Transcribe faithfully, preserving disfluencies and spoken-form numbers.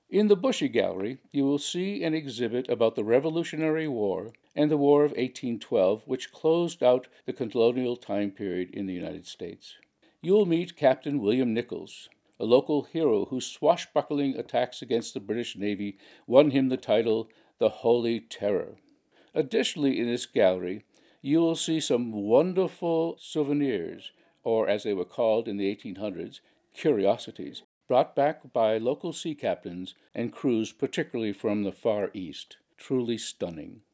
In the Bushy Gallery, you will see an exhibit about the Revolutionary War and the War of eighteen twelve, which closed out the colonial time period in the United States. You will meet Captain William Nichols, a local hero whose swashbuckling attacks against the British Navy won him the title the Holy Terror. Additionally, in this gallery, you will see some wonderful souvenirs, or as they were called in the eighteen hundreds, curiosities, brought back by local sea captains and crews, particularly from the Far East. Truly stunning.